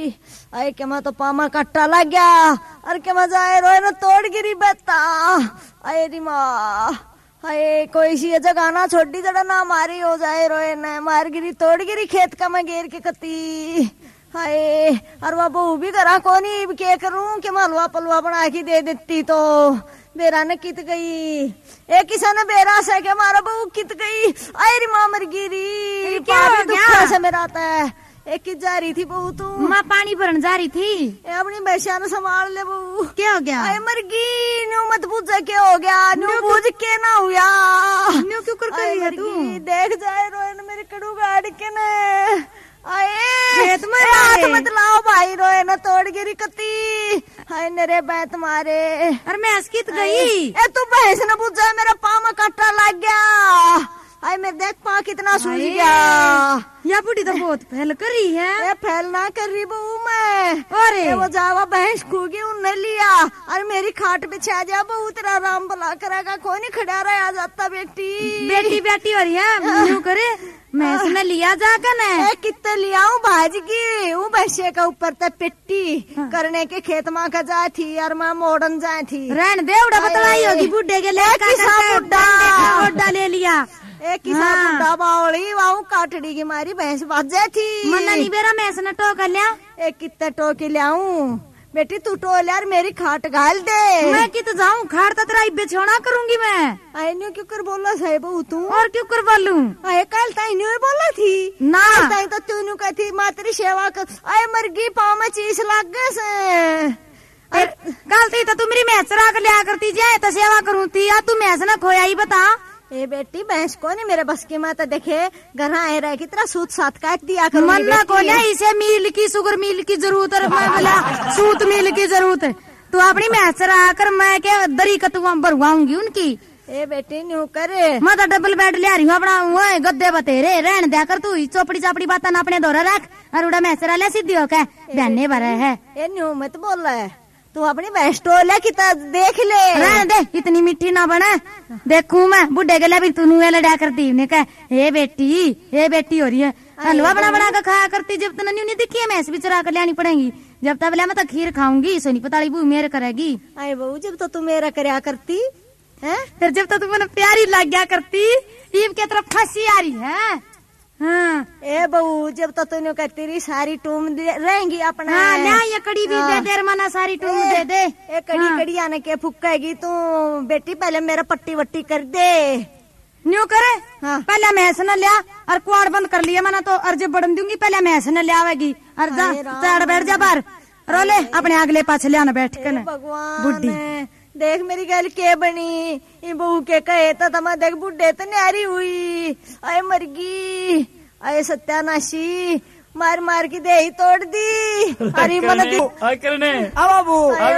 अरे के मैं तो पामा कट्टा लग गया। अरे के मैं जाए रोए ना तोड़ गिरी बेता। अरे री माँ अरे कोई सी जगह ना छोटी जड़ा ना मारी हो जाए रोए न मार गिरी तोड़ गिरी खेत का मैं घेर के कती। हाय और वह बहू भी करा कोनी क्या करूं कि हलवा पलवा बना के दे देती तो बेरा ने कित गई। एक किसान ने बेरा से के मारा बहू कित गई। अरे माँ मर गिरी दुख से मेरा आता है। एक की जा रही थी बहू तू माँ पानी भरन जा रही थी अपनी भैंसा ने संभाल ले बहू। क्या हो गया? अरे मर गई न्यू मत पूछ क्या हो गया न्यू पूछ के ना हुआ न्यू क्यों कर रही है तू? देख जाए रोहन मेरे कड़ू गाड़ के न आए हाथ मत लाओ भाई रोए ना तोड़ गिरी कती। हाय नरे बैत मारे। अरे मैं अस्कित गई। ए तू भैंस न पूछा मेरा पाँव में कांटा लग गया। हाय मेरे देख पाँव कितना सूज गया। या बुढ़ी तो बहुत फैल कर रही है। ए फैल ना कर रही बहू मैं। अरे वो जावा भैंस खूगी उनने लिया और मेरी खाट पे छा जा बहू तेरा राम भला करेगा कोई नहीं खड़ा रहा आ जाता बेटी बेटी हो रही है यूं करे मैं इसने लिया जाकर न कितने लिया हूँ भाजी की वो भैंसे का ऊपर तक पिट्टी करने के खेत माँ का जाए थी और माँ मोड़न जाए थी। रहन दे उड़ा बतलाई होगी बुढ़े के बुड्ढा ले लिया। एक किसान बुड्ढा बावड़ी वाऊ काटड़ी की मारी भैंस बाजे थी। मन्ना नहीं बेरा मैं इसने टोका लिया। एक कितने टोके लियाऊं बेटी तू टोल यार मेरी खाट घाल दे। मैं कित जाऊं खाट तो तेरा इब्बे छोड़ा करूंगी मैं। आइन्यू क्यों कर बोला सही बहू तू और क्यों कर बोलूं? आए कल ताइन्यू बोला थी ना ताई तो तू कहती माँ तेरी सेवा कर। आए मर गई पाँव में चीज लग गए से। कल थी तो तू मेरी भैंस चरा कर लिया करती जाए तो सेवा करूँ थी या तू भैंस न खोया ही बता। ए बेटी भैंस को नहीं मेरे बस की मैं तो देखे घर आए रहे की तरह सूत सात काट दिया करो। मन्ना को ना इसे मील की शुगर मील की जरूरत है बोला सूत मील की जरूरत है। तू अपनी भैंस चरा कर मैं क्या दरी कतुआ भरवाऊंगी उनकी। ए बेटी न्यू करे मैं तो डबल बेड ले रही हूँ अपना वो गद्दे बतेरे रहन दिया कर तू चौपड़ी चापड़ी बात अपने दौरा रख और उड़ा भैंस चरा ले सीधी हो क्या बहने भरे है। ए न्यू मत बोल रहा है तू अपनी भैंस टोले की देख ले। रहने दे इतनी मिट्टी ना बने देखूं मैं बुढ़े के लिए भी तू लड़ा करती ने कह हे बेटी हो रही है हलवा बना कर खाया करती जब तक नहीं दिखी है मैं भी चरा कर लानी पड़ेगी जब तक मैं तो खीर खाऊंगी सोनी पताली बू मेरे करेगी। अरे बहू जब तो तू मेरा करया करती है फिर जब तो तू मैंने प्यारी लग गया करती ईब के तरफ फंसी आ रही है। हाँ ए बहू जब तो तूने कह तेरी सारी टूम रहेंगी अपना। हाँ, ना ये कड़ी भी दे दे मना सारी टूम दे दे। ए कड़ी आने के फुक्केगी तू बेटी पहले मेरा पट्टी वट्टी कर दे न्यू करे। हाँ। पहले मैं ऐसा न लिया और कुआड़ बंद कर लिया मना तो अर्ज बढ़न दूंगी पहले मैं ऐसा न लियावेगी और जा बैठ जा बाहर रोले अपने अगले पाछे ले आना बैठ कर बुढ़ी देख मेरी गल के बनी ये बहू के कहे तो मैं देख बुढ़े तो न्यारी हुई। अरे मरगी अरे सत्यानाशी मार मार की दे ही तोड़ दी। अरे मन करने बाबू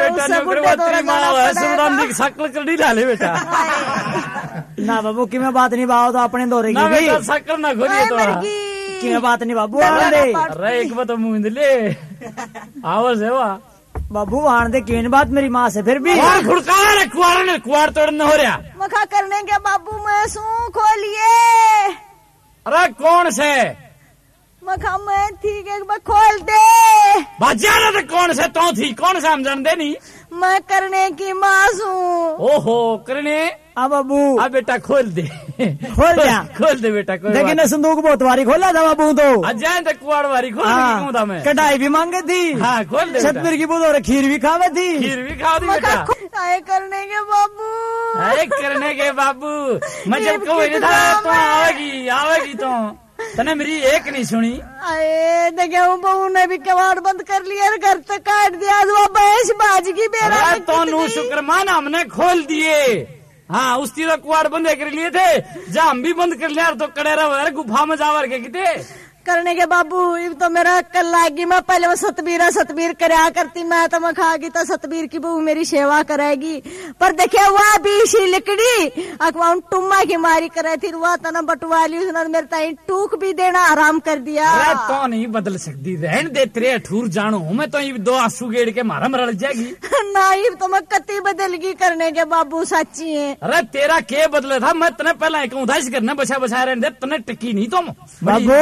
शकल कर दी लाले बेटा ना बाबू की मैं बात नहीं बाओ तो अपने दौरे की शकल ना खोलिए तो की बात नहीं बाबू अरे एक बात मुंह ले आवाज है वाह बाबू आने दे केन बात मेरी माँ से फिर भी कुआर तोड़ना हो रहा मखा करने के बाबू मैं सू खोलिए। अरे कौन से मखा मैं ठीक है खोल दे बाजार तो कौन से तो थी कौन से हम जानते नहीं मैं करने की माँ हूँ। ओहो करने अब बाबू अब बेटा खोल दे खोल दे बेटा लेकिन संदूक बहुत बारी खोला था बाबू तो अजय तक कुआड़ वारी खोल था मैं कटाई भी मांगे थी। हाँ खोल दे सतबीर की बोल खीर भी खावे थी बेटा करने के बाबू करने के बाबू मैं जब कोई था तो आवेगी तो तने मेरी एक नहीं सुनी। अरे देखे बहू ने भी कबाड़ बंद कर लिया घर तक काट दिया वो भैंस बाज की बेरा तो नू शुक्र मान हमने खोल दिए। हाँ उस तीर कुआड़ बंद कर लिए थे जहाँ हम भी बंद कर लिया तो कड़ेरा वगैरह गुफा में जावर के किते करने के बाबू ये तो मेरा कल लागी मैं पहले वो सतबीर करया करती मैं तो मैं खागी तो सतबीर की बहू मेरी सेवा करेगी पर देखे वह भी इसी लिकड़ी अखबार टुम्मा की मारी करे थी वह तना बटवाली उसने मेरे ताई टूक भी देना आराम कर दिया। तो नहीं बदल सकती रहन दे तेरे अठूर जानो मैं तो ये दो आंसू गेड़ के मारा मरड़ जाएगी नहीं तो मैं कति बदलगी करने के बाबू सच्ची है। अरे तेरा के बदले था मैं तने पहले कहूँ था इस घर ने बचा रहने दे तने टकी नहीं तुम बाबू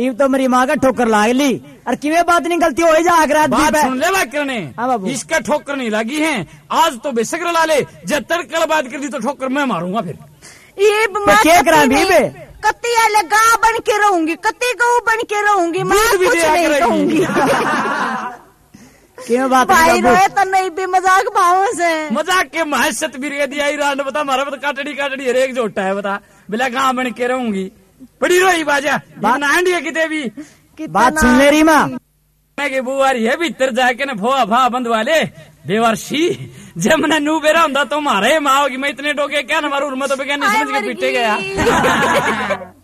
इब तो मेरी माँ का ठोकर लाग ली। और किवे बात नहीं गलती हो जा बात सुन ले बात करने। हाँ बाबू। इसका ठोकर नहीं लगी है आज तो बेशक ला ले, जब तड़कड़ बात कर दी तो ठोकर मैं मारूंगा फिर। क्या करा बीबे? कत्ती लगा बन के रहूंगी, कत्ती गऊ बन के रहूंगी, मैं दूध भी कुछ दिया नहीं करेगी। कहूंगी। क्यों बात भाई नहीं रोए तो नहीं भी मजाक भाव से मजाक के महसत भी रह दिया रात बता हमारा बता काटड़ी काटड़ी हर एक जोटा है बता बिला गाँव बन के रहूंगी बड़ी रोई बाजा बात किते भी बात सुन ले रीमा के बुआरी है भीतर जाके न भोआ भा बंद वाले बेवारसी जब मैंने नू बेरा होता तो मारे माँ होगी मैं इतने डोके क्या न मारू मैं तो समझ के पीटे गया।